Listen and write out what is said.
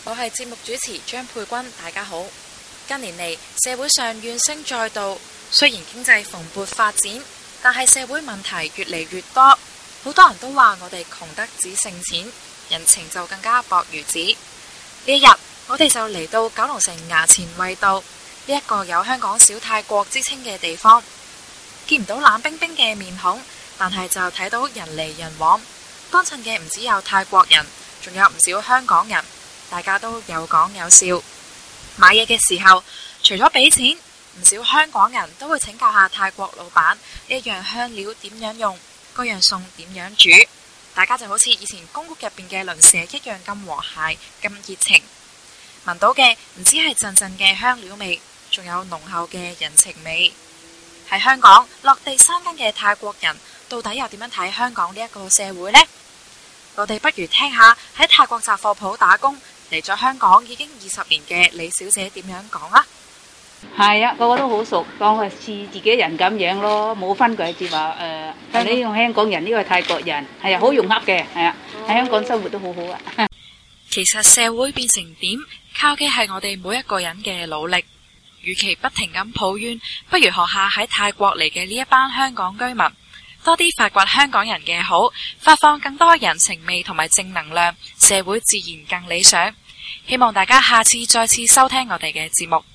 我係節目主持張佩君，大家好。近年嚟，社會上怨聲載道，雖然經濟蓬勃發展，但係社會問題越嚟越多。好多人都話我哋窮得只剩錢，人情就更加薄如紙。呢一日，我哋就嚟到九龍城衙前圍道呢一個有香港小泰國之稱嘅地方，見唔到冷冰冰嘅面孔，但係就睇到人嚟人往。當陣嘅唔只有泰國人，仲有唔少香港人，大家都有講有笑。買嘢嘅時候，除咗俾錢，唔少香港人都會請教下泰國老闆呢一樣香料點樣用，嗰樣餸點樣煮。大家就好似以前公屋入邊嘅鄰舍一樣咁和諧咁熱情。聞到嘅唔止係陣陣嘅香料味，仲有濃厚嘅人情味。喺香港落地生根嘅泰國人到底又點樣睇香港呢一個社會呢？我哋不如聽下喺泰國雜貨鋪打工嚟咗香港已經20年嘅李小姐點樣講啦。 係啊，個個都好熟，當佢似自己人咁樣咯，冇分佢至話呢個香港人，呢個泰國人，係啊，好融洽嘅，係啊，喺香港生活都好好啊。 其實社會變成點，靠嘅係我哋每一個人嘅努力。與其不停咁抱怨，不如學下喺泰國嚟嘅呢一班香港居民，多啲發掘香港人嘅好，發放更多人情味同埋正能量，社會自然更理想。希望大家下次再次收聽我哋嘅節目。